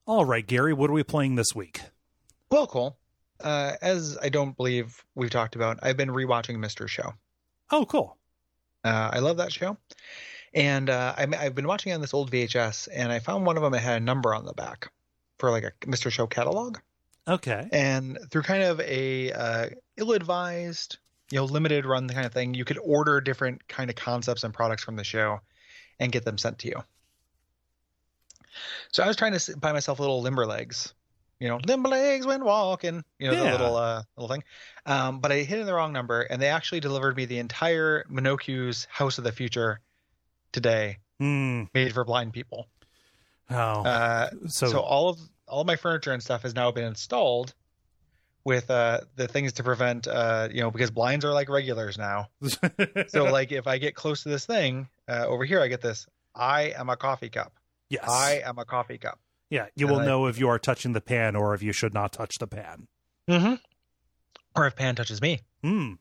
All right, Gary, what are we playing this week? Well, Cole, as I don't believe we've talked about, I've been rewatching Mr. Show. Oh, cool. I love that show. And I've been watching on this old VHS, and I found one of them that had a number on the back for like a Mr. Show catalog. Okay. And through kind of a ill-advised, limited run kind of thing, you could order different kind of concepts and products from the show and get them sent to you. So I was trying to buy myself little Limberlegs, Limberlegs when walking, the little thing. But I hit in the wrong number, and they actually delivered me the entire Minocu's House of the Future today, made for blind people. Oh, so all of my furniture and stuff has now been installed with the things to prevent, because blinds are like regulars now. So like if I get close to this thing over here, I get this. I am a coffee cup. Yes. I am a coffee cup. Yeah, you will know if you are touching the pan or if you should not touch the pan. Mm-hmm. Or if pan touches me. Mm.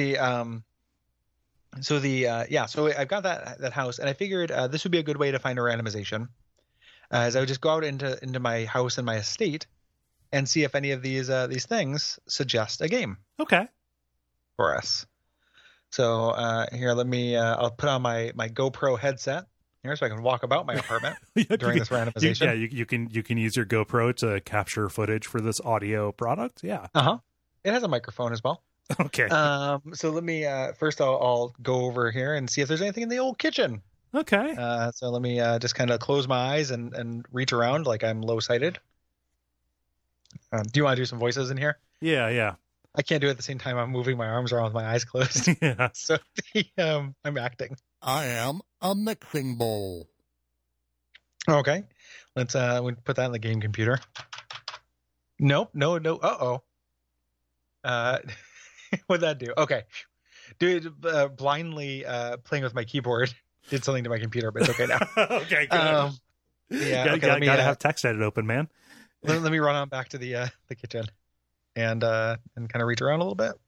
So I've got that house, and I figured this would be a good way to find a randomization, as I would just go out into my house and my estate and see if any of these things suggest a game. Okay. For us. So here, let me. I'll put on my GoPro headset here so I can walk about my apartment during this randomization. You can use your GoPro to capture footage for this audio product. Yeah. It has a microphone as well. Okay. So let me first I'll go over here and see if there's anything in the old kitchen. Okay. So let me just kind of close my eyes and reach around like I'm low sighted. Do you want to do some voices in here? Yeah. I can't do it at the same time I'm moving my arms around with my eyes closed. Yeah. So I'm acting. I am a mixing bowl. Okay. Let's we put that in the game computer. Nope. No. Uh-oh. What'd that do? Okay. Dude, blindly playing with my keyboard did something to my computer, but it's okay now. Okay, good. Yeah. Gotta have TextEdit open, man. Let me run on back to the kitchen and kind of reach around a little bit.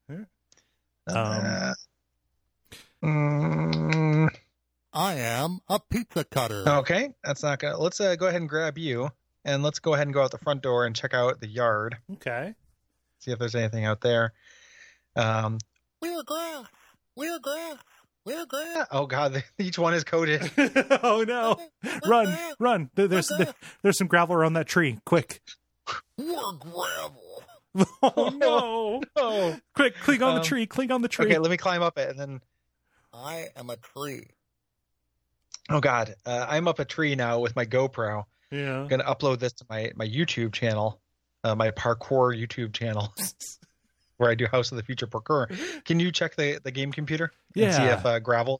I am a pizza cutter. Okay, that's not gonna. Let's go ahead and grab you, and let's go ahead and go out the front door and check out the yard. Okay. See if there's anything out there. We're grass. We're grass. We're grass. Oh God, each one is coded. Oh no! Run! There's some gravel around that tree. Quick! We're gravel. Oh no! No! Quick! Cling on the tree! Cling on the tree! Okay, let me climb up it, and then. I am a tree. Oh God, I'm up a tree now with my GoPro. Yeah. I'm gonna upload this to my YouTube channel, my parkour YouTube channel, where I do House of the Future parkour. Can you check the game computer? And see if gravel.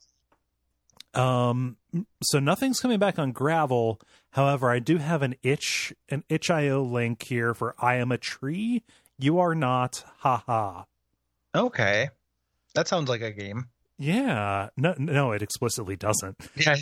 So nothing's coming back on gravel. However, I do have an itch.io link here for I am a tree. You are not. Ha. Okay, that sounds like a game. Yeah, no, it explicitly doesn't. Yeah,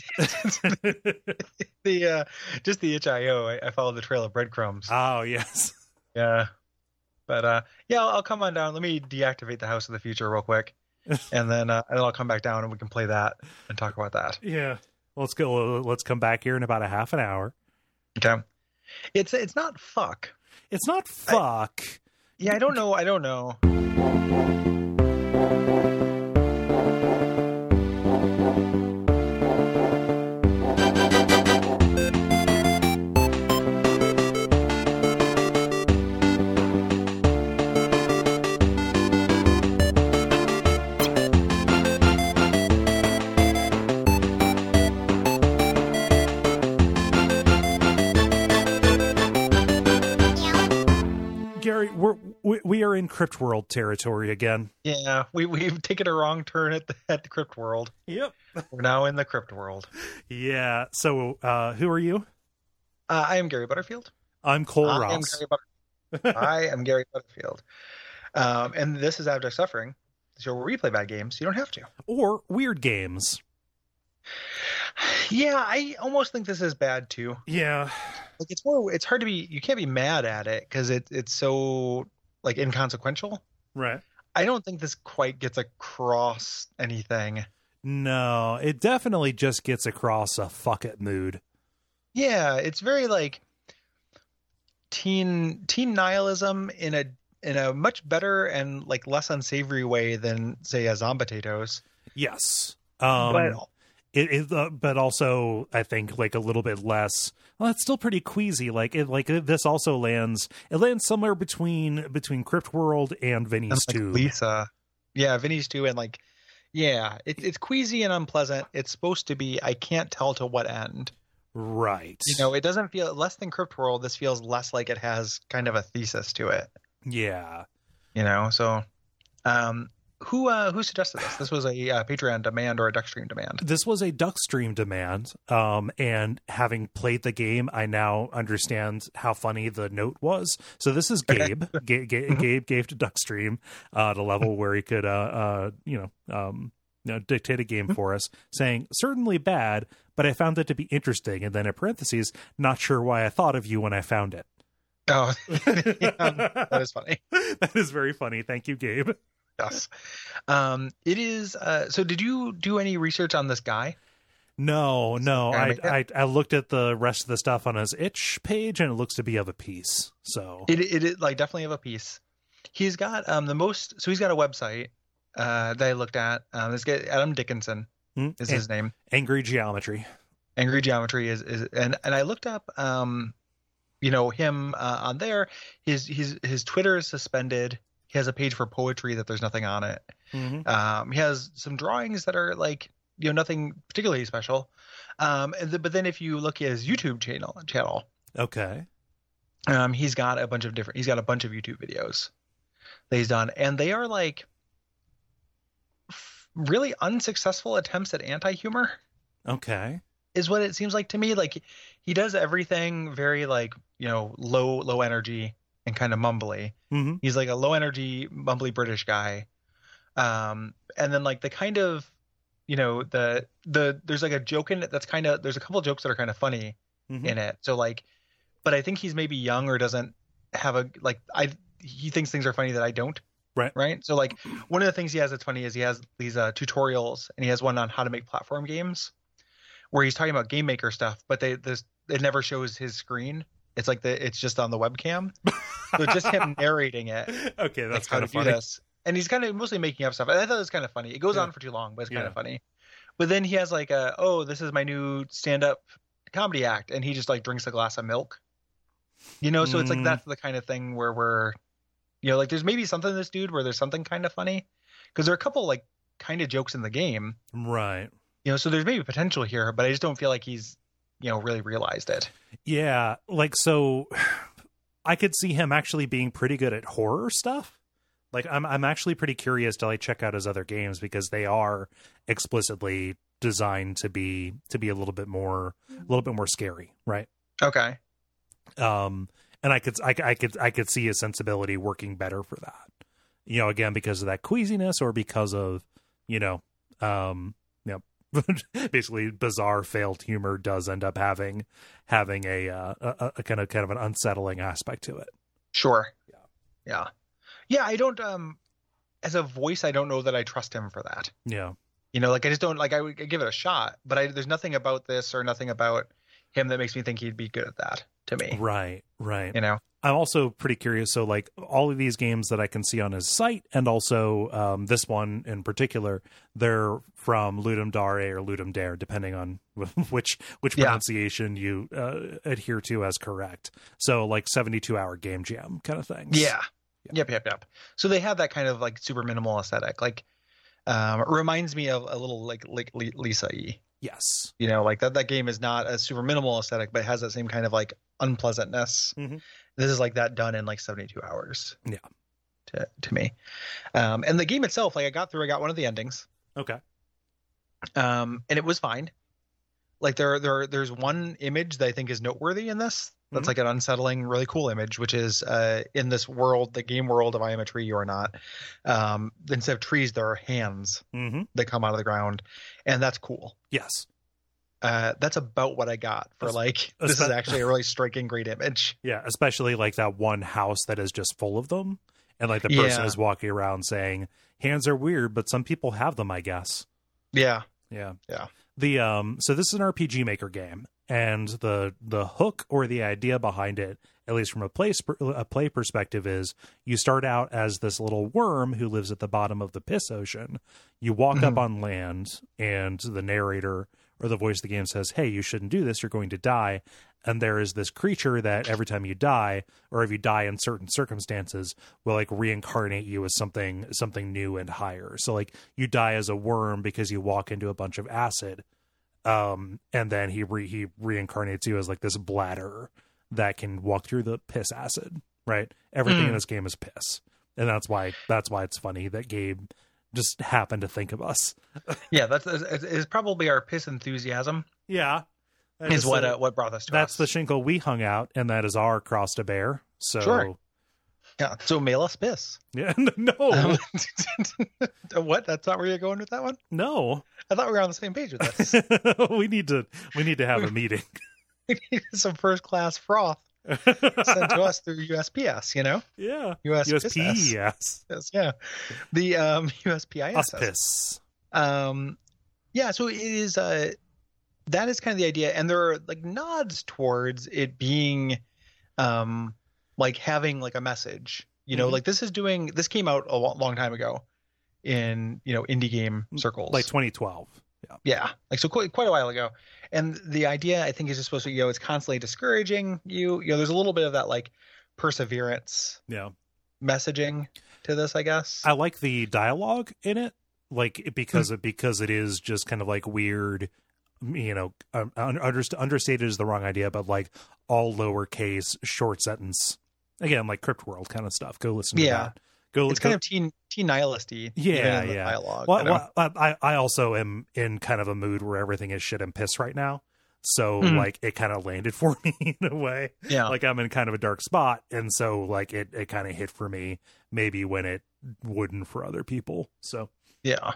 just the itch.io. I followed the trail of breadcrumbs. Oh yes, yeah, but I'll come on down. Let me deactivate the House of the Future real quick, and then I'll come back down and we can play that and talk about that. Yeah, let's go. Let's come back here in about a half an hour. Okay, it's not fuck. It's not fuck. I don't know. Gary, we are in Crypt World territory again. Yeah, we've taken a wrong turn at the Crypt World. Yep, we're now in the Crypt World. Yeah. So, who are you? I am Gary Butterfield. I'm Cole Ross. I am Gary Butterfield. And this is Abject Suffering. So where we play bad games, you don't have to. Or weird games. Yeah, I almost think this is bad too. Yeah. Like it's hard to be, you can't be mad at it because it's so like inconsequential. Right. I don't think this quite gets across anything. No, it definitely just gets across a fuck it mood. Yeah, it's very like, teen nihilism in a much better and like less unsavory way than say a Zombotatoes. Yes. But But also I think like a little bit less. Well, it's still pretty queasy. This also lands somewhere between Crypt World and Vinny's like Tube. Lisa, yeah, Vinny's Tube, and like, yeah, it's queasy and unpleasant. It's supposed to be. I can't tell to what end. Right. It doesn't feel less than Crypt World. This feels less like it has kind of a thesis to it. Yeah. So, who suggested this? This was a Patreon demand or a Duckstream demand? This was a Duckstream demand. And having played the game, I now understand how funny the note was. So this is Gabe. Gabe gave to Duckstream at a level where he could, dictate a game for us, saying, certainly bad, but I found it to be interesting. And then in parentheses, not sure why I thought of you when I found it. Oh, that is funny. That is very funny. Thank you, Gabe. Yes. It is. So did you do any research on this guy? No. I looked at the rest of the stuff on his itch page, and it looks to be of a piece. So it is like definitely of a piece. He's got so he's got a website that I looked at. This guy Adam Dickinson is his name. Angry Geometry. Angry Geometry is and I looked up him on there. His Twitter is suspended. He has a page for poetry that there's nothing on it. Mm-hmm. He has some drawings that are like, nothing particularly special. But then if you look at his YouTube channel, okay, he's got a bunch of YouTube videos that he's done, and they are like really unsuccessful attempts at anti-humor. Okay, is what it seems like to me. Like he does everything very like, low energy and kind of mumbly. Mm-hmm. He's like a low energy, mumbly British guy. And then like the kind of, there's like a joke in it that's kind of, there's a couple of jokes that are kind of funny in it. So like, but I think he's maybe young or doesn't have he thinks things are funny that I don't. Right. So like one of the things he has that's funny is he has these tutorials, and he has one on how to make platform games where he's talking about game maker stuff, but it never shows his screen. It's like it's just on the webcam. So just him narrating it. Okay, that's like how kind to of funny. do this. And he's kind of mostly making up stuff. And I thought it was kind of funny. It goes on for too long, but it's kind of funny. But then he has like this is my new stand-up comedy act, and he just like drinks a glass of milk. So it's like that's the kind of thing where we're, like there's maybe something in this dude where there's something kind of funny, because there are a couple like kind of jokes in the game. Right. So there's maybe potential here, but I just don't feel like he's really realized it. Yeah, like so I could see him actually being pretty good at horror stuff. Like I'm actually pretty curious to like check out his other games, because they are explicitly designed to be a little bit more scary, right? Okay. And I could see his sensibility working better for that. Again, because of that queasiness, or because of basically bizarre failed humor does end up having a kind of an unsettling aspect to it. Sure. Yeah. I don't as a voice, I don't know that I trust him for that. Yeah. I just don't I would give it a shot, but there's nothing about this or nothing about him that makes me think he'd be good at that to me. Right. I'm also pretty curious. So like all of these games that I can see on his site, and also this one in particular, they're from Ludum Dare or Ludum Dare, depending on which pronunciation you adhere to as correct. So like 72-hour game jam kind of things. Yeah. Yep. So they have that kind of like super minimal aesthetic. Like it reminds me of a little like Lisa-y. Yes. Like that game is not a super minimal aesthetic, but it has that same kind of like unpleasantness. Mm-hmm. This is like that done in like 72 hours. Yeah. To me. And the game itself, like I got one of the endings. Okay. And it was fine. Like there's one image that I think is noteworthy in this. That's like an unsettling, really cool image, which is in this world, the game world of I Am a Tree, You Are Not. Instead of trees, there are hands that come out of the ground, and that's cool. Yes. That's about what I got for this is actually a really striking, great image. Yeah, especially like that one house that is just full of them, and like the person is walking around saying, "Hands are weird, but some people have them, I guess." Yeah. The so this is an RPG Maker game, And the hook or the idea behind it, at least from a play perspective, is you start out as this little worm who lives at the bottom of the piss ocean. You walk up on land, and the narrator or the voice of the game says, hey, you shouldn't do this, you're going to die. And there is this creature that every time you die, or if you die in certain circumstances, will like reincarnate you as something new and higher. So like you die as a worm because you walk into a bunch of acid. And then he reincarnates you as like this bladder that can walk through the piss acid, right? Everything in this game is piss. And that's why it's funny that Gabe just happened to think of us. Yeah, it's probably our piss enthusiasm. Yeah. Is what brought us to that's us. the Shinkle we hung out, and that is our cross to bear. So sure. Yeah, so mail us piss. Yeah, no. What? That's not where you're going with that one? No. I thought we were on the same page with this. we need to have a meeting. We need some first class froth sent to us through USPS, you know? Yeah. USPS. Yes. Yeah. The USPIS. Us piss. Yeah, so it is that is kind of the idea, and there are like nods towards it being like having like a message, you know, like this came out a long time ago in, you know, indie game circles, like 2012. Yeah, like so quite a while ago. And the idea, I think, is just supposed to, you know, it's constantly discouraging you. You know, there's a little bit of that like perseverance messaging to this, I guess. I like the dialogue in it, like because it is just kind of like weird, you know, understated is the wrong idea, but like all lowercase short sentence. Again, like Crypt World kind of stuff. Go listen to that. It's kind of teen nihilisty. Yeah. Dialogue. Well, I also am in kind of a mood where everything is shit and piss right now. So like it kind of landed for me in a way. Yeah. Like I'm in kind of a dark spot. And so like it kind of hit for me maybe when it wouldn't for other people. So yeah.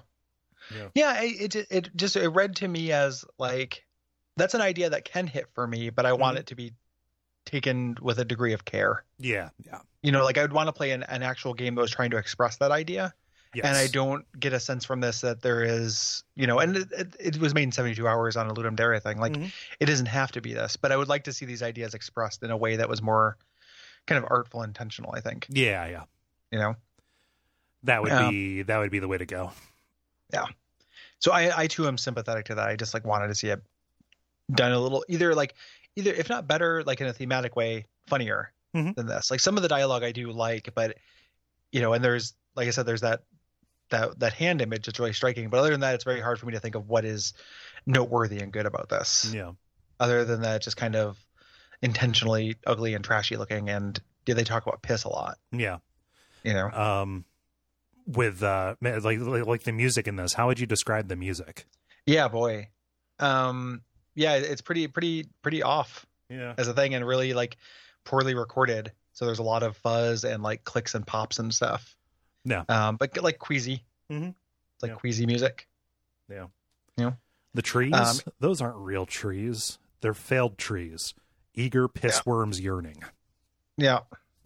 It read to me as like, that's an idea that can hit for me, but I want it to be taken with a degree of care. Yeah. You know, like I would want to play an actual game that was trying to express that idea. Yes. And I don't get a sense from this that there is, you know, and it was made in 72 hours on a Ludum Dare thing. Like it doesn't have to be this, but I would like to see these ideas expressed in a way that was more kind of artful, intentional, I think. Yeah. You know, that would be the way to go. Yeah. So I too am sympathetic to that. I just like wanted to see it done a little, either if not better, like in a thematic way, funnier than this. Like some of the dialogue I do like, but you know, and there's, like I said, there's that hand image that's really striking. But other than that, it's very hard for me to think of what is noteworthy and good about this. Yeah. Other than that, just kind of intentionally ugly and trashy looking, and they talk about piss a lot. Yeah. You know. With like the music in this, how would you describe the music? Yeah, boy. Yeah, it's pretty off. Yeah. As a thing, and really like poorly recorded. So there's a lot of fuzz and like clicks and pops and stuff. Yeah. But like queasy. It's like queasy music. Yeah. You know? The trees, those aren't real trees. They're failed trees. Eager piss worms yearning. Yeah.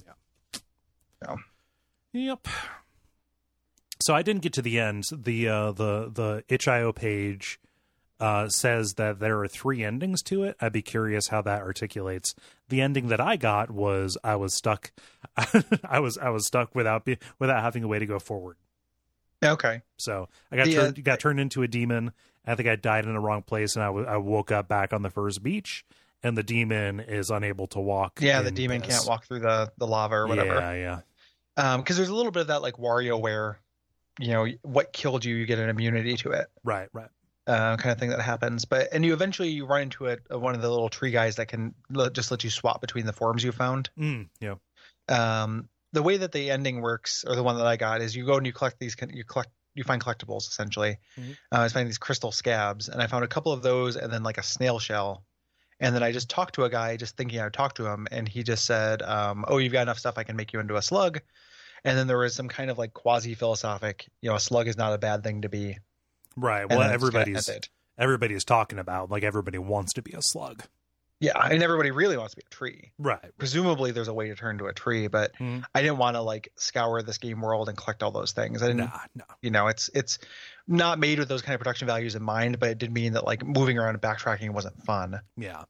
Yep. So I didn't get to the end. The itch.io page says that there are 3 endings to it. I'd be curious how that articulates. The ending that I got was I was stuck. I was stuck without having a way to go forward. Okay. So I got turned into a demon. I think I died in the wrong place, and I woke up back on the first beach, and the demon is unable to walk. Yeah, the demon can't walk through the lava or whatever. Yeah. Because there's a little bit of that like WarioWare, you know, what killed you get an immunity to it. Right. Kind of thing that happens. And you eventually run into one of the little tree guys that can just let you swap between the forms you found. Yeah. The way that the ending works, or the one that I got, is you go and you collect these. You find collectibles essentially. I was finding these crystal scabs, and I found a couple of those, and then like a snail shell. And then I just talked to a guy, just thinking I would talk to him, and he just said, "Oh, you've got enough stuff. I can make you into a slug." And then there was some kind of like quasi-philosophic, you know, a slug is not a bad thing to be. Right. Well, everybody's talking about, like, everybody wants to be a slug. Yeah, and everybody really wants to be a tree. Right. Presumably there's a way to turn into a tree, but I didn't want to like scour this game world and collect all those things. I didn't, no. It's not made with those kind of production values in mind, but it did mean that like moving around and backtracking wasn't fun. Yeah.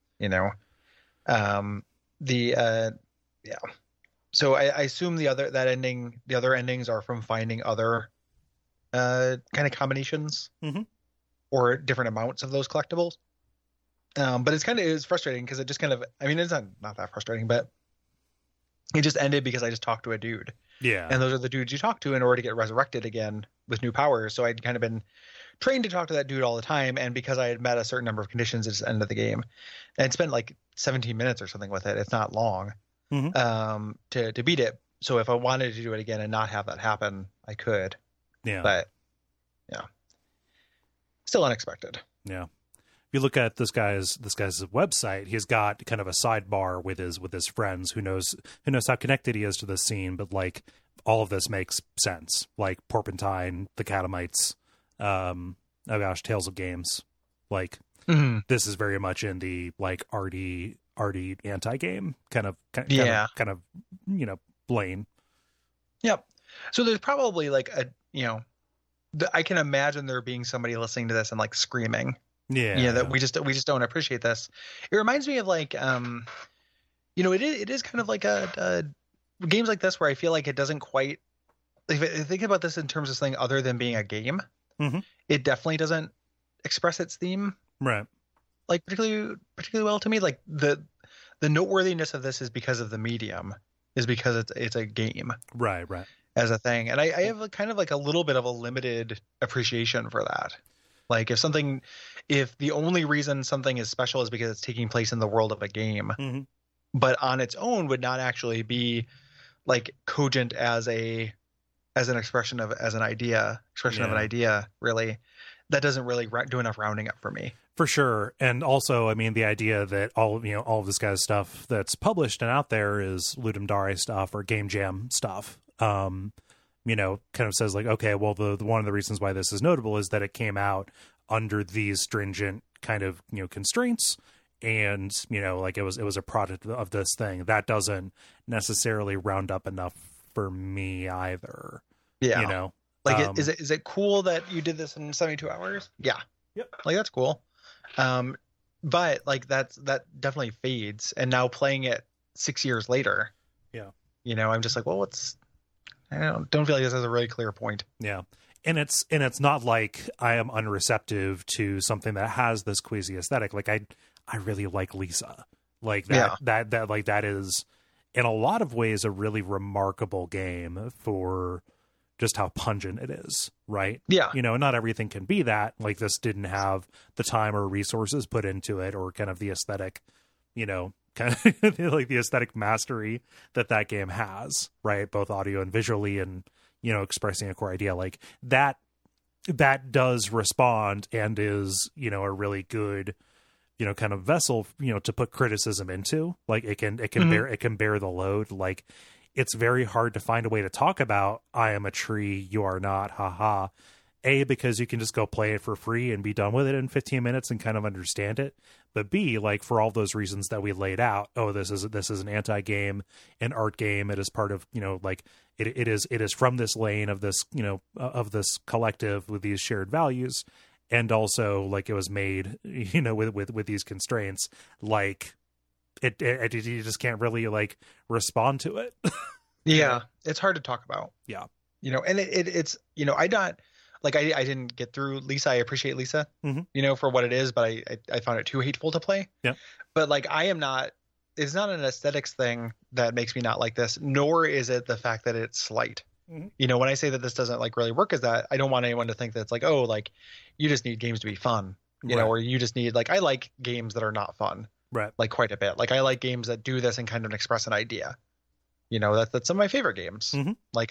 Yeah. So I assume the other endings are from finding other kind of combinations or different amounts of those collectibles. But it's frustrating because it just kind of, I mean, it's not that frustrating, but it just ended because I just talked to a dude. Yeah. And those are the dudes you talk to in order to get resurrected again with new powers. So I'd kind of been trained to talk to that dude all the time. And because I had met a certain number of conditions, it just ended the game. And it spent like 17 minutes or something with it. It's not long to beat it. So if I wanted to do it again and not have that happen, I could. Yeah. But yeah, still unexpected. Yeah. You look at this guy's website, he's got kind of a sidebar with his friends who knows how connected he is to this scene, but like all of this makes sense. Like Porpentine, the Catamites, Tales of Games. Like this is very much in the like arty anti-game kind of lane. Yep. So there's probably like I can imagine there being somebody listening to this and like screaming. Yeah. That we just don't appreciate this. It reminds me of like, it is kind of like a games like this where I feel like it doesn't quite, if I think about this in terms of something other than being a game, it definitely doesn't express its theme. Right. Like particularly well to me. Like the noteworthiness of this is because of the medium, is because it's a game. Right. As a thing. And I have kind of like a little bit of a limited appreciation for that. Like if the only reason something is special is because it's taking place in the world of a game, but on its own would not actually be like cogent as an expression of an idea, of an idea, really, that doesn't really do enough rounding up for me. For sure. And also, I mean, the idea that all of this guy's stuff that's published and out there is Ludum Dare stuff or Game Jam stuff. Kind of says like, okay, well, the one of the reasons why this is notable is that it came out under these stringent kind of, constraints. And, like it was a product of this thing that doesn't necessarily round up enough for me either. Yeah. Like, is it cool that you did this in 72 hours? Yeah. Yep. Like, that's cool. But like that definitely fades. And now playing it 6 years later. Yeah. I'm just like, well, I don't feel like this has a really clear point. Yeah. And it's not like I am unreceptive to something that has this queasy aesthetic. Like I really like Lisa. Like that is in a lot of ways a really remarkable game for just how pungent it is, right? Yeah. Not everything can be that. Like this didn't have the time or resources put into it or kind of the aesthetic, kind of like the aesthetic mastery that game has, right? Both audio and visually and, expressing a core idea like that does respond and is, a really good, kind of vessel, to put criticism into. Like it can bear the load. Like it's very hard to find a way to talk about I am a tree, you are not, haha. A, because you can just go play it for free and be done with it in 15 minutes and kind of understand it. But B, like for all those reasons that we laid out, this is an anti-game, an art game. It is part of, like it is from this lane of this, of this collective with these shared values. And also like it was made, with these constraints, like it you just can't really like respond to it. Yeah. It's hard to talk about. Yeah. And it's, I not, like I didn't get through Lisa. I appreciate Lisa, for what it is, but I found it too hateful to play. Yeah. But like it's not an aesthetics thing that makes me not like this, nor is it the fact that it's slight. When I say that this doesn't like really work, is that I don't want anyone to think that it's like, oh, like you just need games to be fun, or you just need I like games that are not fun, right? Like quite a bit. Like I like games that do this and kind of express an idea. That's some of my favorite games. Like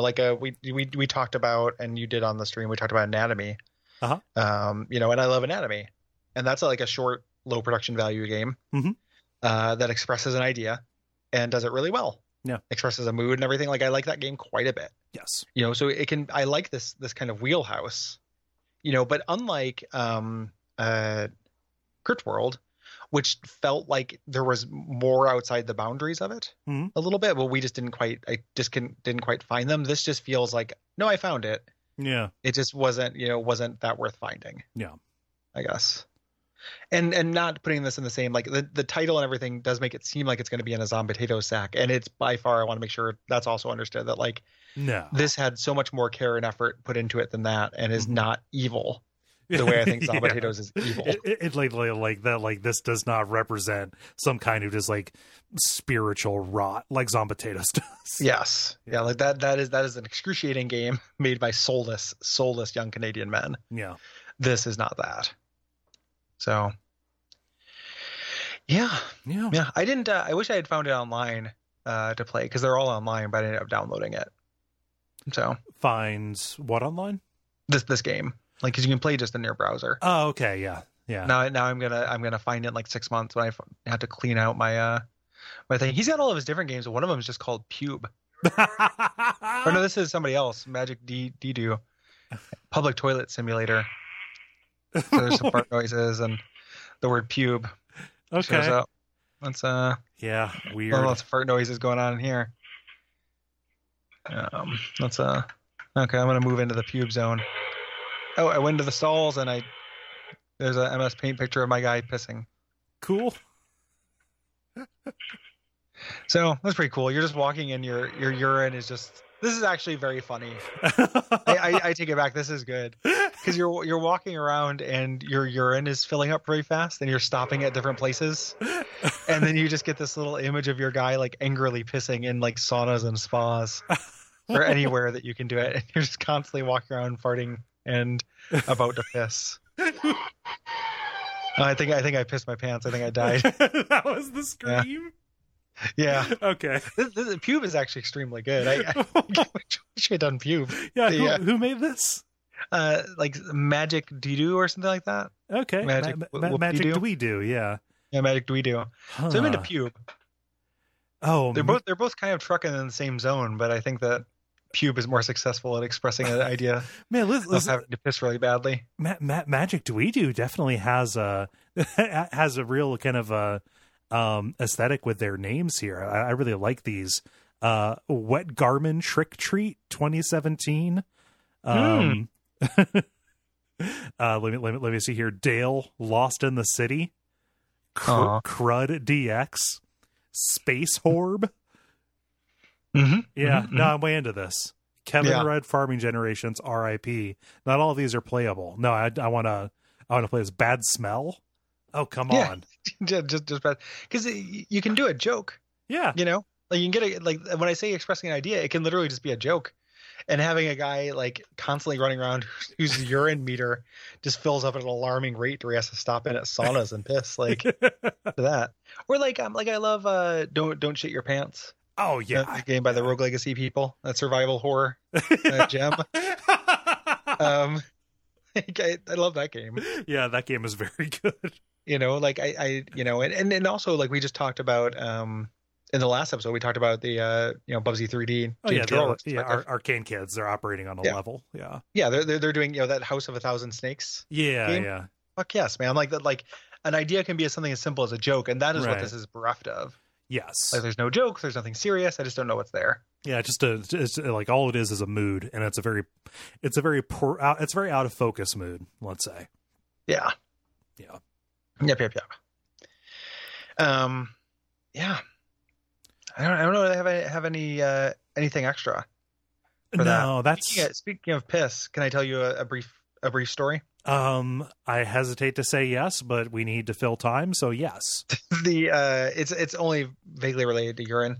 we talked about, and you did on the stream, we talked about Anatomy. And I love Anatomy, and that's like a short, low production value game that expresses an idea and does it really well. Yeah, expresses a mood and everything. Like I like that game quite a bit. Yes, so it can. I like this kind of wheelhouse. But unlike Crypt World, which felt like there was more outside the boundaries of it a little bit, but we just didn't quite find them. This just feels like, no, I found it. Yeah. It just wasn't that worth finding. Yeah. I guess. And not putting this in the same, like the title and everything does make it seem like it's going to be in a Zompotato sack. And it's by far, I want to make sure that's also understood that like, no, this had so much more care and effort put into it than that, and is not evil the way I think Zombotatoes is evil. It like that, like this does not represent some kind of just like spiritual rot like Zombotatoes does. Yes. Yeah, like that is an excruciating game made by soulless young Canadian men. Yeah. This is not that. So yeah. I didn't I wish I had found it online to play, because they're all online, but I ended up downloading it. So find what online? This game, like, because you can play just in your browser. Oh, okay, yeah. Now I'm gonna find it in like 6 months when I have to clean out my my thing. He's got all of his different games, but one of them is just called Pube. Or no, this is somebody else. Magic Dedo, Public Toilet Simulator. So there's some fart noises and the word pube shows up. That's yeah, weird. Lots of fart noises going on in here. Let's okay, I'm gonna move into the pube zone. Oh, I went into the stalls and there's a MS Paint picture of my guy pissing. Cool. So that's pretty cool. You're just walking and your urine is just. This is actually very funny. I take it back. This is good, because you're walking around and your urine is filling up very fast, and you're stopping at different places, and then you just get this little image of your guy like angrily pissing in like saunas and spas or anywhere that you can do it, and you're just constantly walking around farting and about to piss. I think I pissed my pants. I think I died. That was the scream. Yeah. Okay. This Pube is actually extremely good. I wish I had done Pube. Yeah. Who made this? Like Magic Dedo or something like that. Okay. Magic Dweedo. Yeah. Yeah, Magic Dweedo. Huh. So I'm into Pube. Oh, they're both kind of trucking in the same zone, but I think that Pube is more successful at expressing an idea. Man, of having to piss really badly. Magic Dweedo definitely has a real kind of a aesthetic with their names here. I really like these. Wet Garmin Trick Treat 2017. Let me see here. Dale Lost in the City. Crud DX. Space Horb. Yeah, no, I'm way into this. Kevin Rudd Farming Generations RIP. Not all of these are playable. No, I want to play as Bad Smell. Oh, come on. just bad, because you can do a joke. Yeah, like you can get it. Like when I say expressing an idea, it can literally just be a joke, and having a guy like constantly running around whose urine meter just fills up at an alarming rate, where he has to stop in at saunas and piss, like that. Or like I love Don't Shit Your Pants. Oh yeah, a game by the Rogue Legacy people, that survival horror gem. I love that game. Yeah, that game is very good. Like and also like we just talked about in the last episode, we talked about the Bubsy 3D. Oh yeah, Arcane Kids. They're operating on a level. Yeah, they're doing that House of a Thousand Snakes. Yeah, game. Fuck yes, man. Like that. Like an idea can be something as simple as a joke, and that is what this is bereft of. Yes, like there's no joke, there's nothing serious. I just don't know what's there. Yeah, it's like all it is a mood, and it's a very out of focus mood. Let's say. Yeah. Yep. Yeah. I don't know if I have anything extra. No, speaking of piss, can I tell you a brief story? I hesitate to say yes, but we need to fill time, so yes. It's only vaguely related to urine.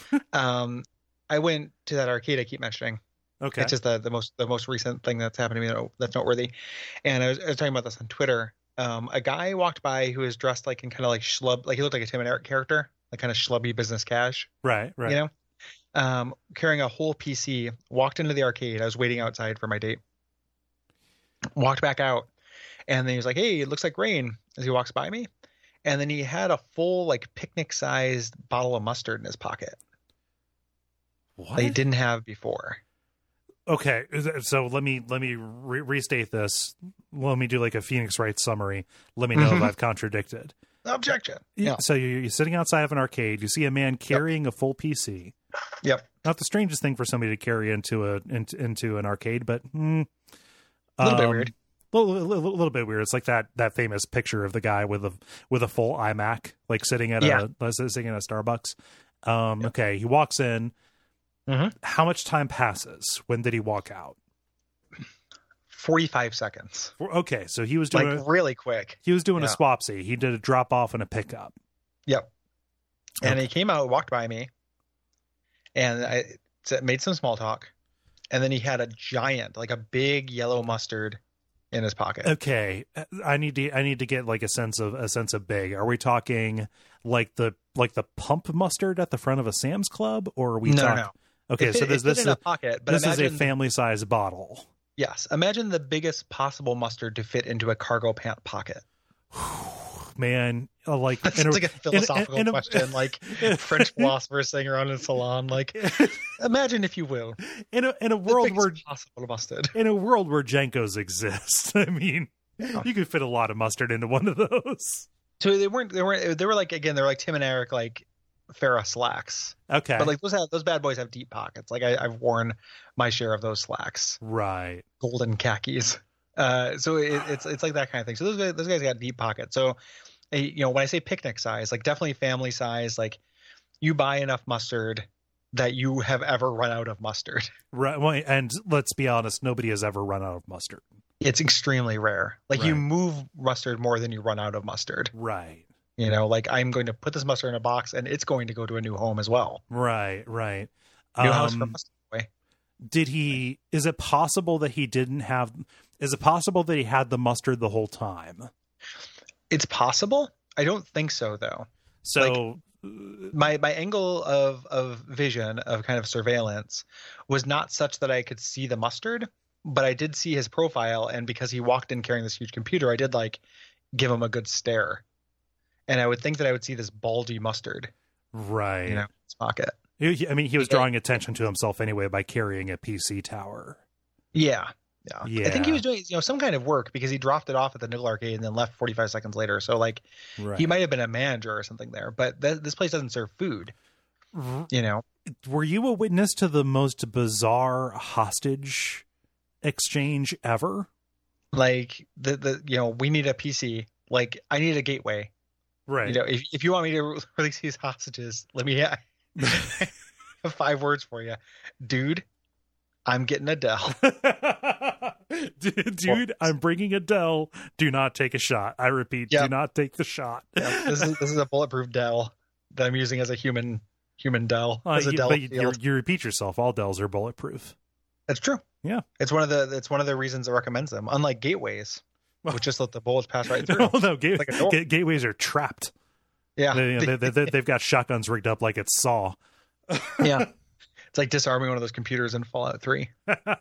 I went to that arcade I keep mentioning. Okay. It's just the most recent thing that's happened to me that's noteworthy. And I was talking about this on Twitter. A guy walked by who was dressed like in kind of like schlub, like he looked like a Tim and Eric character, like kind of schlubby business cash. Right. Carrying a whole PC, walked into the arcade. I was waiting outside for my date. Walked back out, and then he was like, "Hey, it looks like rain," as he walks by me. And then he had a full like picnic-sized bottle of mustard in his pocket. What? That he didn't have before. Okay, so let me restate this. Let me do like a Phoenix Wright summary. Let me know if I've contradicted. Objection. Yeah. So you're sitting outside of an arcade. You see a man carrying a full PC. Yep. Not the strangest thing for somebody to carry into an arcade, but a little bit weird. A little bit weird. It's like that famous picture of the guy with a full iMac, like sitting at a Starbucks. Okay, he walks in. Mm-hmm. How much time passes? When did he walk out? 45 seconds. Okay, so he was doing really quick. He was doing a swapsy. He did a drop off and a pickup. Yep. And he came out, walked by me, and I made some small talk, and then he had a giant, like a big yellow mustard in his pocket. Okay, I need to get like a sense of big. Are we talking like the pump mustard at the front of a Sam's Club, or are we talking? No. Okay, so this is a pocket, but this is a family size bottle. Yes, imagine the biggest possible mustard to fit into a cargo pant pocket. Man, like it's like a philosophical question, like French philosophers saying around in a salon. Like, imagine, if you will, in a world where possible mustard, in a world where Jenkos exist. I mean, you could fit a lot of mustard into one of those. So they were like, again, they're like Tim and Eric, like Farrah slacks. Okay, but like those bad boys have deep pockets. Like I've worn my share of those slacks. Right, golden khakis. So it's like that kind of thing. So those guys got deep pockets. So, when I say picnic size, like definitely family size, like you buy enough mustard that you have ever run out of mustard. Right. Well, and let's be honest, nobody has ever run out of mustard. It's extremely rare. Like you move mustard more than you run out of mustard. Right. Like I'm going to put this mustard in a box and it's going to go to a new home as well. Right. New house for mustard. Is it possible that he had the mustard the whole time? It's possible. I don't think so, though. So my angle of vision, of kind of surveillance, was not such that I could see the mustard, but I did see his profile, and because he walked in carrying this huge computer, I did like give him a good stare. And I would think that I would see this baldy mustard. Right. In his pocket. I mean, he was drawing attention to himself anyway by carrying a PC tower. Yeah. I think he was doing some kind of work, because he dropped it off at the Nickel Arcade and then left 45 seconds later. So like he might have been a manager or something there, but this place doesn't serve food. Were you a witness to the most bizarre hostage exchange ever? Like we need a PC. Like I need a gateway. Right. If you want me to release these hostages, let me have 5 words for you, dude. I'm getting a Dell. Dude, I'm bringing a Dell. Do not take a shot. I repeat, do not take the shot. This is a bulletproof Dell that I'm using as a human Dell. You repeat yourself. All Dells are bulletproof. That's true. Yeah, it's one of the reasons it recommends them. Unlike gateways, which just let the bullets pass right through. No, gateways are trapped. Yeah, they've got shotguns rigged up like it's Saw. Yeah. It's like disarming one of those computers in Fallout 3.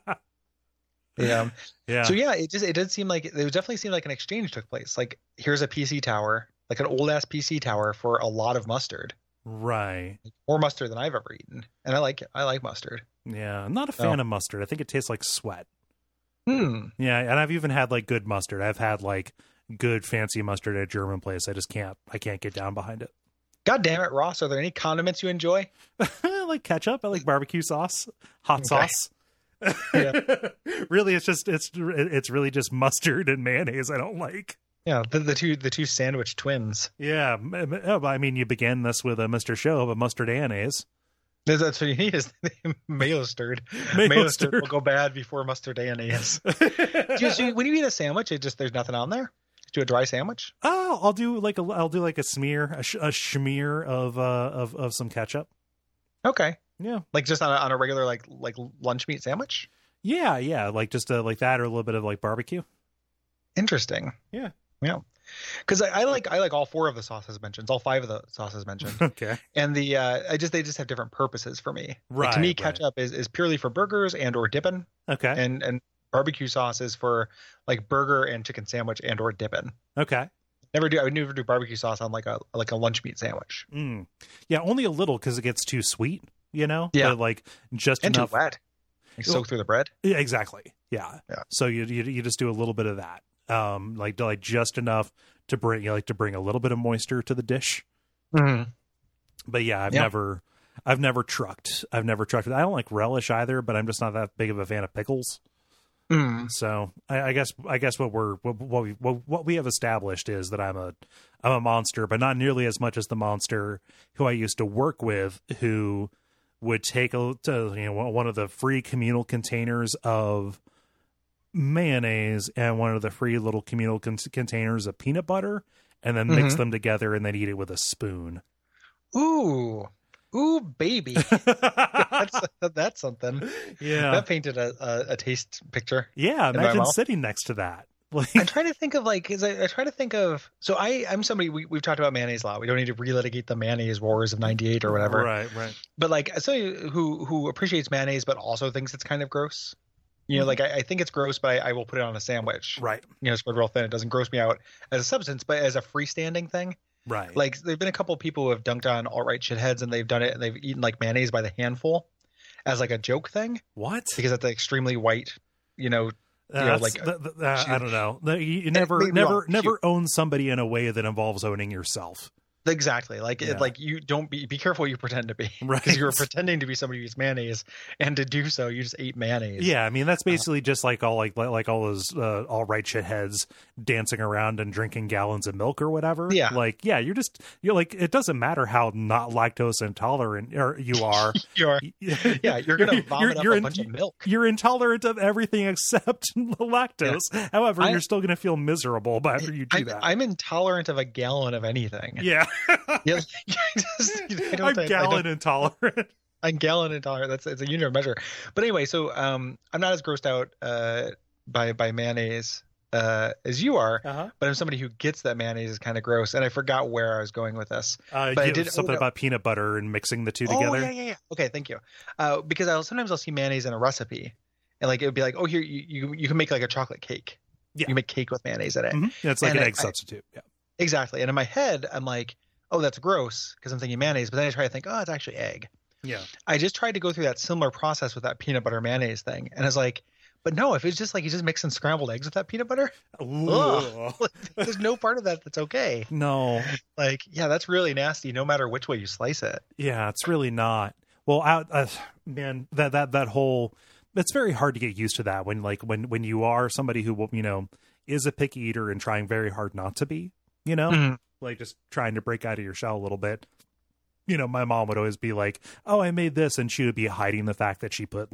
Yeah. So yeah, it did seem like definitely seemed like an exchange took place. Like here's a PC tower, like an old ass PC tower for a lot of mustard. Right. More mustard than I've ever eaten, and I like mustard. Yeah, I'm not a fan of mustard. I think it tastes like sweat. Yeah, and I've even had like good mustard. I've had like good fancy mustard at a German place. I can't get down behind it. God damn it, Ross! Are there any condiments you enjoy? I like ketchup. I like barbecue sauce, hot sauce. Yeah. Really, it's really just mustard and mayonnaise I don't like. Yeah, the two sandwich twins. Yeah, I mean, you began this with a Mr. Show, but mustard mayonnaise. That's what you need, is mayo stirred. Mayo stirred will go bad before mustard mayonnaise. So when you eat a sandwich, there's nothing on there. Do a dry sandwich? Oh, I'll do like a smear, a schmear of some ketchup. Okay. Yeah. Like just on a regular like lunch meat sandwich? Yeah. Like just like that, or a little bit of like barbecue. Interesting. Yeah. Because I like all 4 of the sauces mentioned, all 5 of the sauces mentioned. Okay. And they just have different purposes for me. Right. Like, to me, ketchup is purely for burgers and or dipping. Okay. And barbecue sauce is for like burger and chicken sandwich and or dipping. Okay. I would never do barbecue sauce on like a lunch meat sandwich. Yeah, only a little, because it gets too sweet, Yeah. But like just and enough. Too wet. Like soak through the bread. Yeah, exactly. Yeah. So you just do a little bit of that. like just enough to bring a little bit of moisture to the dish. Mm-hmm. But yeah, I've never trucked. I don't like relish either, but I'm just not that big of a fan of pickles. So I guess what we have established is that I'm a monster, but not nearly as much as the monster who I used to work with, who would take one of the free communal containers of mayonnaise and one of the free little communal containers of peanut butter, and then mix them together and then eat it with a spoon. Ooh, baby. That's something. Yeah. That painted a taste picture. Yeah, imagine sitting next to that. Like, I'm trying to think of so I'm somebody, we've talked about mayonnaise a lot. We don't need to relitigate the mayonnaise wars of 98 or whatever. Right. But like, somebody who appreciates mayonnaise but also thinks it's kind of gross. You know, like I think it's gross, but I will put it on a sandwich. Right. You know, spread real thin. It doesn't gross me out as a substance, but as a freestanding thing. Right. Like, there've been a couple of people who have dunked on alt-right shitheads, and they've done it, and they've eaten like mayonnaise by the handful as like a joke thing. What? Because it's extremely white, I don't know. You never own somebody in a way that involves owning yourself. Exactly. Like, you don't be careful what you pretend to be. Right. Because you're pretending to be somebody who eats mayonnaise, and to do so, you just ate mayonnaise. Yeah, I mean, that's basically just like all those all right shitheads dancing around and drinking gallons of milk or whatever. Yeah. Like, yeah, you're like, it doesn't matter how not lactose intolerant you are. You're going to vomit up a bunch of milk. You're intolerant of everything except lactose. Yeah. However, you're still going to feel miserable after you do that. I'm intolerant of a gallon of anything. Yeah. Yeah, I'm gallon intolerant. I'm gallon intolerant. It's a unit of measure. But anyway, so I'm not as grossed out by mayonnaise as you are, but I'm somebody who gets that mayonnaise is kind of gross. And I forgot where I was going with this. But I did something about peanut butter and mixing the two together. Yeah. Okay, thank you. Because sometimes I'll see mayonnaise in a recipe, and like it would be like, oh, here you can make like a chocolate cake. Yeah. You make cake with mayonnaise in it. Mm-hmm. Yeah, it's like an egg substitute. Yeah. Exactly. And in my head, I'm like, oh, that's gross because I'm thinking mayonnaise. But then I try to think, oh, it's actually egg. Yeah. I just tried to go through that similar process with that peanut butter mayonnaise thing. And I was like, but no, if it's just like you just mixing scrambled eggs with that peanut butter, there's no part of that that's okay. No. Like, yeah, that's really nasty no matter which way you slice it. Yeah, it's really not. Well, man, that whole, it's very hard to get used to that when you are somebody who, is a picky eater and trying very hard not to be. Like just trying to break out of your shell a little bit. My mom would always be like, "Oh, I made this," and she would be hiding the fact that she put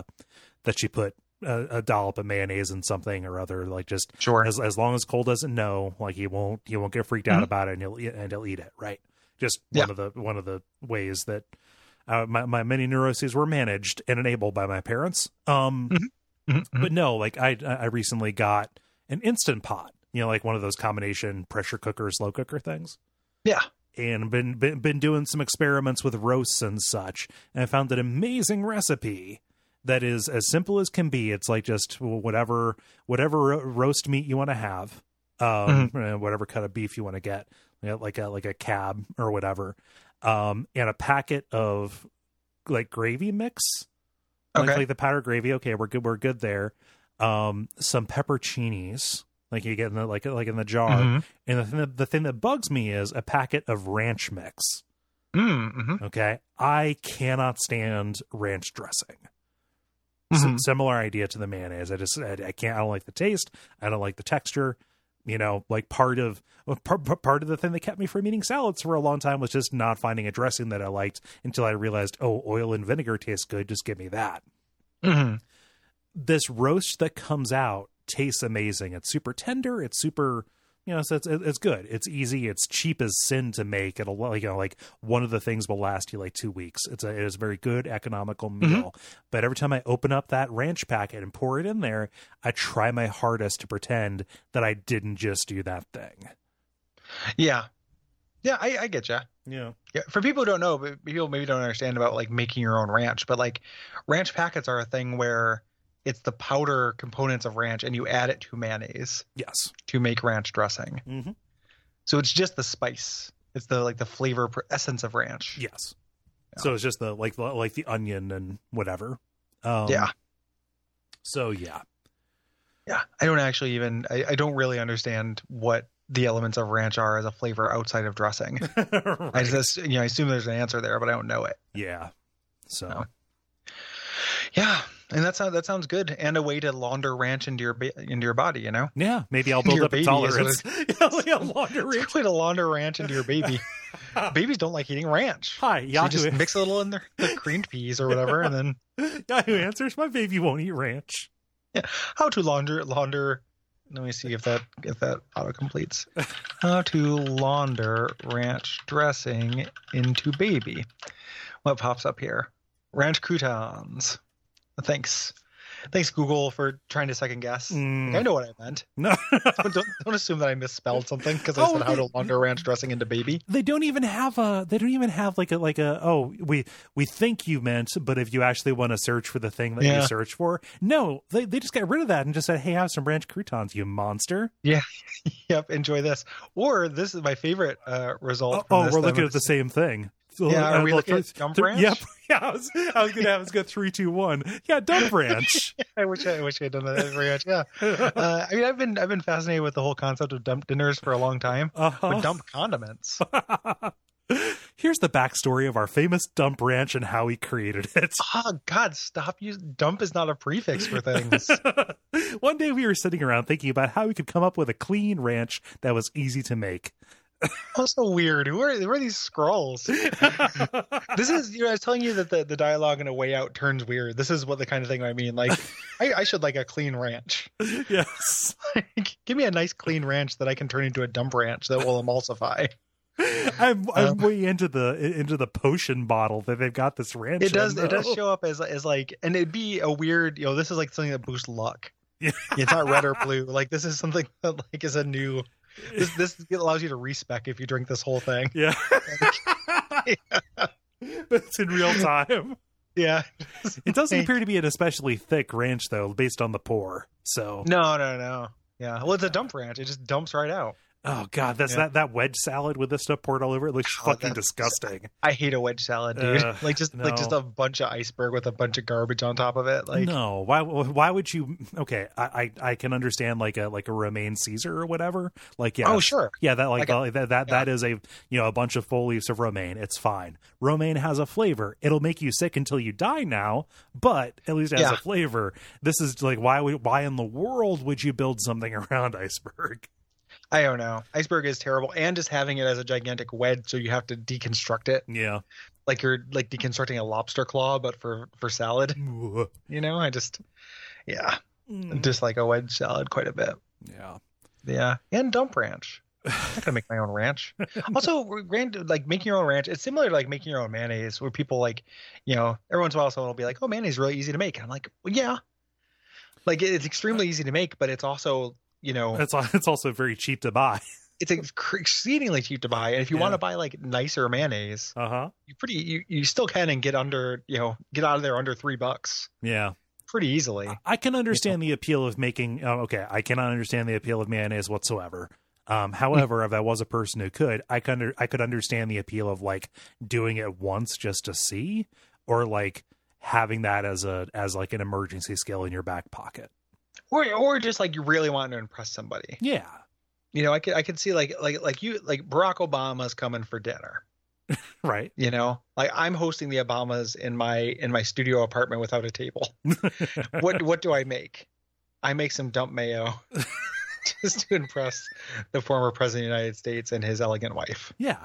a dollop of mayonnaise in something or other. Like, just sure, as long as Cole doesn't know, like he won't get freaked out about it, and he'll eat it. Right? Just one of the ways that my many neuroses were managed and enabled by my parents. But no, like I recently got an Instant Pot. Like one of those combination pressure cooker, slow cooker things. Yeah. And been doing some experiments with roasts and such. And I found an amazing recipe that is as simple as can be. It's like just whatever roast meat you want to have, whatever cut of beef you want to get, like a cab or whatever, and a packet of like gravy mix, like the powdered gravy. Okay, we're good there. Some pepperoncinis. Like you get in in the jar, and the thing that bugs me is a packet of ranch mix. Okay, I cannot stand ranch dressing. Similar idea to the mayonnaise. I can't. I don't like the taste. I don't like the texture. Like part of the thing that kept me from eating salads for a long time was just not finding a dressing that I liked until I realized, oh, oil and vinegar tastes good. Just give me that. This roast that comes out tastes amazing. It's super tender. It's super, so it's good. It's easy. It's cheap as sin to make. It'll, like one of the things will last you like 2 weeks. It is a very good economical meal. But every time I open up that ranch packet and pour it in there, I try my hardest to pretend that I didn't just do that thing. Yeah. Yeah, I get you. Yeah. For people who don't know, but people maybe don't understand about like making your own ranch, but like ranch packets are a thing where it's the powder components of ranch and you add it to mayonnaise. Yes. To make ranch dressing. So it's just the spice. It's the flavor essence of ranch. Yes. Yeah. So it's just the like the onion and whatever. Yeah. So yeah. Yeah, I don't actually even. I don't really understand what the elements of ranch are as a flavor outside of dressing. Right. I just, I assume there's an answer there, but I don't know it. Yeah. So. No. Yeah, and that sounds good, and a way to launder ranch into your body, Yeah, maybe I'll build up a tolerance. Launder ranch. It's a way to launder ranch into your baby. Babies don't like eating ranch. Hi, Yahoo. So just mix a little in the creamed peas or whatever, and then Yahoo Answers. My baby won't eat ranch. Yeah, how to launder. Let me see if that auto completes. How to launder ranch dressing into baby. What pops up here? Ranch croutons. Thanks, Google, for trying to second guess. I know what I meant. No, don't assume that I misspelled something because I said how to launder ranch dressing into baby. They don't even have like a. Oh, we think you meant, but if you actually want to search for the thing that you search for, no, they just got rid of that and just said, hey, have some ranch croutons, you monster. Yeah, yep. Enjoy this. Or this is my favorite result. We're looking at the same thing. So, yeah, are we looking at dump ranch? Yep. Yeah, I was gonna go 3, 2, 1. Yeah, dump ranch. I wish I'd done that ranch. Yeah. I've been fascinated with the whole concept of dump dinners for a long time. But dump condiments. Here's the backstory of our famous dump ranch and how he created it. Oh God, stop! Dump is not a prefix for things. One day we were sitting around thinking about how we could come up with a clean ranch that was easy to make. Also weird. Who are these scrolls? This is, I was telling you that the dialogue in A Way Out turns weird. This is what the kind of thing I mean. Like, I should like a clean ranch. Yes. Give me a nice clean ranch that I can turn into a dump ranch that will emulsify. I'm way into the potion bottle that they've got this ranch. It does show up as like, and it'd be a weird, this is like something that boosts luck. Yeah. It's not red or blue. Like, this is something that like is a new. This allows you to respec if you drink this whole thing. Yeah. But it's in real time. Yeah. It doesn't appear to be an especially thick ranch, though, based on the pour. So No. Yeah. Well, it's a dump ranch. It just dumps right out. Oh God, that's that wedge salad with this stuff poured all over it looks fucking disgusting. I hate a wedge salad, dude. Like just a bunch of iceberg with a bunch of garbage on top of it. Like, no, why would you? Okay, I can understand like a romaine Caesar or whatever. Like, yeah, oh sure, yeah, that like that is a bunch of full leaves of romaine. It's fine. Romaine has a flavor. It'll make you sick until you die now, but at least it has a flavor. This is like why in the world would you build something around iceberg? I don't know. Iceberg is terrible, and just having it as a gigantic wedge, so you have to deconstruct it. Yeah, like you're like deconstructing a lobster claw, but for salad. I just dislike a wedge salad quite a bit. Yeah, and dump ranch. I'm not gonna make my own ranch. Also, like making your own ranch, it's similar to like making your own mayonnaise, where people like, every once in a while someone will be like, "Oh, mayonnaise is really easy to make." And I'm like, well, yeah, like it's extremely easy to make, but it's also it's also very cheap to buy. It's exceedingly cheap to buy, and if you want to buy like nicer mayonnaise, you still can and get out of there under $3. Yeah, pretty easily. I can understand the appeal of making. I cannot understand the appeal of mayonnaise whatsoever. However, if I was a person who could, I could understand the appeal of like doing it once just to see, or like having that as like an emergency skill in your back pocket. Or just like you really want to impress somebody. Yeah. I could see like Barack Obama's coming for dinner. Right. Like I'm hosting the Obamas in my studio apartment without a table. What do I make? I make some dump mayo just to impress the former president of the United States and his elegant wife. Yeah.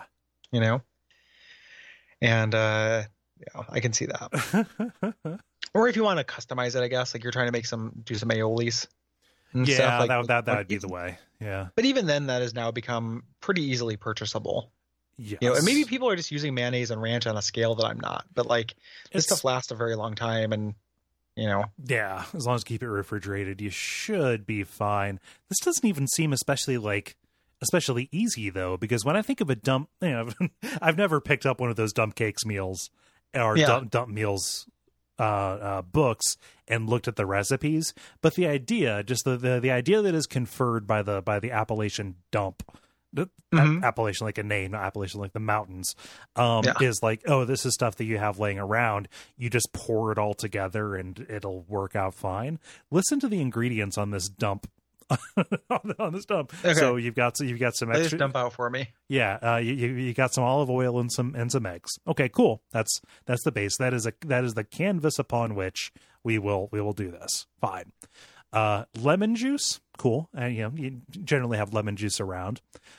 And I can see that. Or if you want to customize it, I guess, like you're trying to do some aiolis. Yeah, stuff, that would be the way. Yeah. But even then, that has now become pretty easily purchasable. Yes. And maybe people are just using mayonnaise and ranch on a scale that I'm not. But like this stuff lasts a very long time, and Yeah, as long as you keep it refrigerated, you should be fine. This doesn't even seem especially easy though, because when I think of a dump, I've never picked up one of those dump cakes meals or dump meals books and looked at the recipes, but the idea, just the idea that is conferred by the appellation dump, Appalachian like a name, not Appalachian like the mountains, is like, oh, this is stuff that you have laying around. You just pour it all together and it'll work out fine. Listen to the ingredients on this dump. on this dump. Okay. So you've got some extra. Just dump out for me. Yeah, you got some olive oil and some eggs. Okay, cool. That's the base. That is the canvas upon which we will do this. Fine. Lemon juice, cool. And you generally have lemon juice around.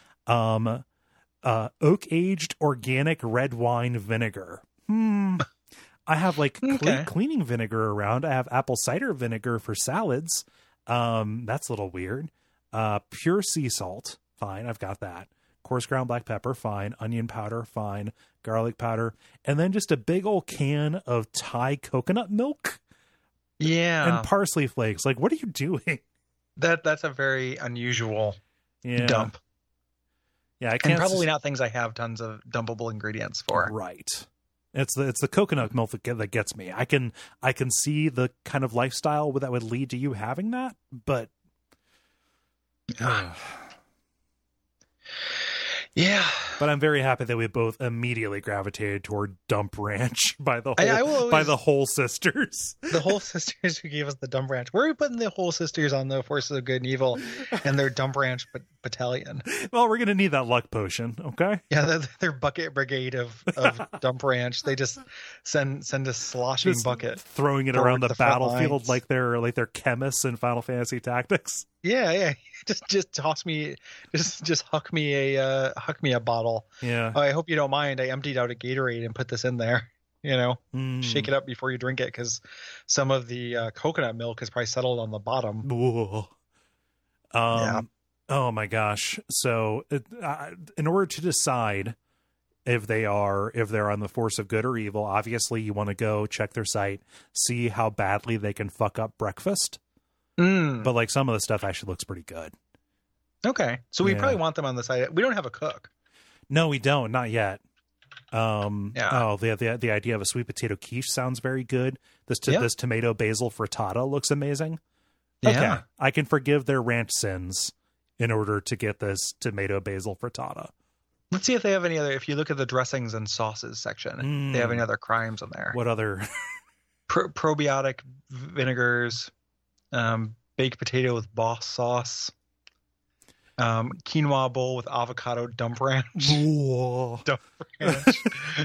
Oak aged organic red wine vinegar. I have like cleaning vinegar around. I have apple cider vinegar for salads. That's a little weird. Pure sea salt, fine. I've got that. Coarse ground black pepper, fine. Onion powder, fine. Garlic powder, and then just a big old can of Thai coconut milk. Yeah, and parsley flakes. Like, what are you doing? That's a very unusual dump. Yeah, I can't. And probably not things I have tons of dumpable ingredients for. Right. It's the coconut milk that gets me. I can see the kind of lifestyle that would lead to you having that, but yeah. But I'm very happy that we both immediately gravitated toward Dump Ranch by the Whole Sisters. The Whole Sisters who gave us the Dump Ranch. Where are we putting the Whole Sisters on the Forces of Good and Evil and their Dump Ranch battalion? Well, we're gonna need that luck potion, okay? Yeah, their bucket brigade of Dump Ranch. They just send a sloshing bucket, throwing it around the battlefield like they're chemists in Final Fantasy Tactics. Yeah. Just toss me, just huck me a bottle. Yeah. I hope you don't mind. I emptied out a Gatorade and put this in there. Shake it up before you drink it, because some of the coconut milk is probably settled on the bottom. Yeah. Oh my gosh. So, in order to decide if they're on the force of good or evil, obviously you want to go check their site, see how badly they can fuck up breakfast. But like some of the stuff actually looks pretty good. Okay, so we probably want them on the site. We don't have a cook. No, we don't. Not yet. Oh, the idea of a sweet potato quiche sounds very good. This tomato basil frittata looks amazing. Yeah. Okay, I can forgive their ranch sins in order to get this tomato basil frittata. Let's see if they have any other. If you look at the dressings and sauces section, they have any other crimes on there. What other probiotic vinegars? Baked potato with boss sauce, quinoa bowl with avocado dump ranch. Dump ranch.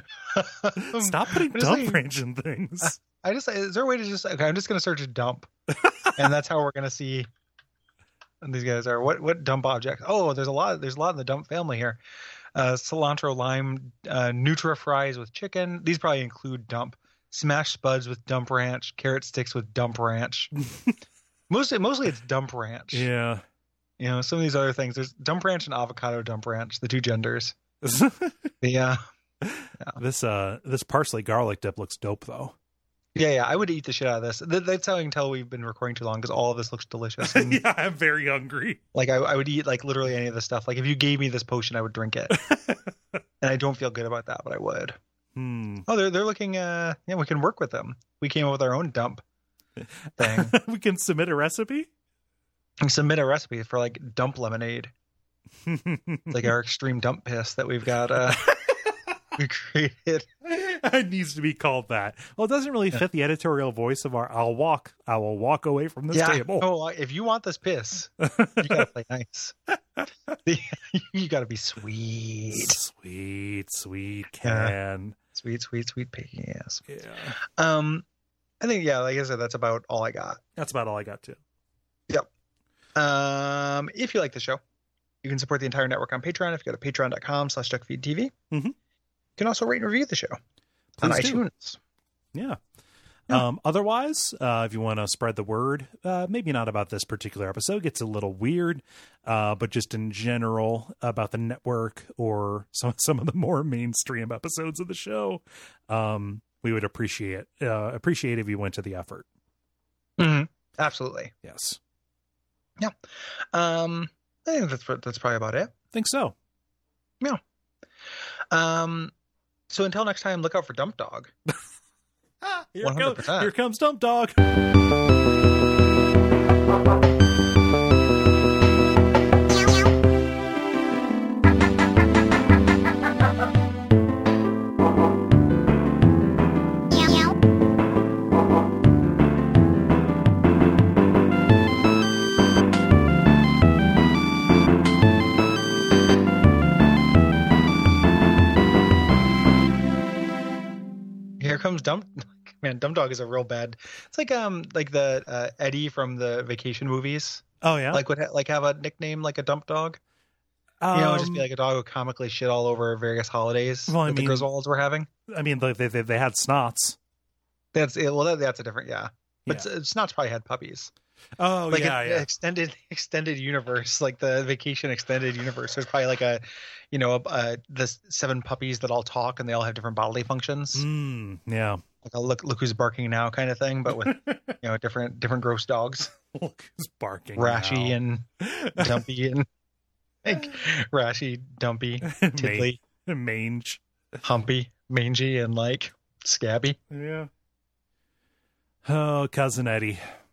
Stop putting dump ranch in things. Is there a way to I'm just going to search a dump, and that's how we're going to see these guys are. What dump objects? Oh, there's a lot in the dump family here. Cilantro lime, Nutra fries with chicken. These probably include dump. Smashed spuds with dump ranch, carrot sticks with dump ranch. Mostly it's dump ranch. Yeah. Some of these other things. There's dump ranch and avocado dump ranch, the two genders. Yeah. This parsley garlic dip looks dope though. Yeah, I would eat the shit out of this. That's how I can tell we've been recording too long, because all of this looks delicious. And, yeah, I'm very hungry. Like I would eat like literally any of this stuff. Like if you gave me this potion, I would drink it. And I don't feel good about that, but I would. Oh, they're looking. We can work with them. We came up with our own dump thing. We can submit a recipe. Submit a recipe for like dump lemonade. Like our extreme dump piss that we've got. We created. It needs to be called that. Well, it doesn't really fit the editorial voice of our. I will walk away from this table. Oh, if you want this piss, you gotta play nice. You gotta be sweet. Sweet can. Sweet piggy ass. Yeah. I think, like I said, that's about all I got. That's about all I got too. Yep. If you like the show, you can support the entire network on Patreon. If you go to patreon.com/duckfeedtv. You can also rate and review the show on iTunes. Yeah. Otherwise, if you want to spread the word, maybe not about this particular episode, it gets a little weird, but just in general about the network or some of the more mainstream episodes of the show, we would appreciate if you went to the effort. Absolutely. Yes. Yeah. I think that's probably about it. I think so. Yeah. So until next time, look out for Dump Dog. Here comes Dump Dog. Dump Dog is a real bad. It's like the Eddie from the Vacation movies. Oh yeah, like would have a nickname like a Dump Dog. Just be like a dog who comically shit all over various holidays that the Griswolds were having. I mean, they had Snots. That's it. Well, that's a different, But Snots probably had puppies. Oh, like yeah. Extended universe, like the Vacation extended universe. There's probably like the 7 puppies that all talk and they all have different bodily functions. Yeah. Like a look who's barking now kind of thing, but with different gross dogs. Look who's barking. Rashy now. And Dumpy and like Rashy, Dumpy, Tiddly, Mange, Humpy, Mangy, and like Scabby. Yeah. Oh, Cousin Eddie.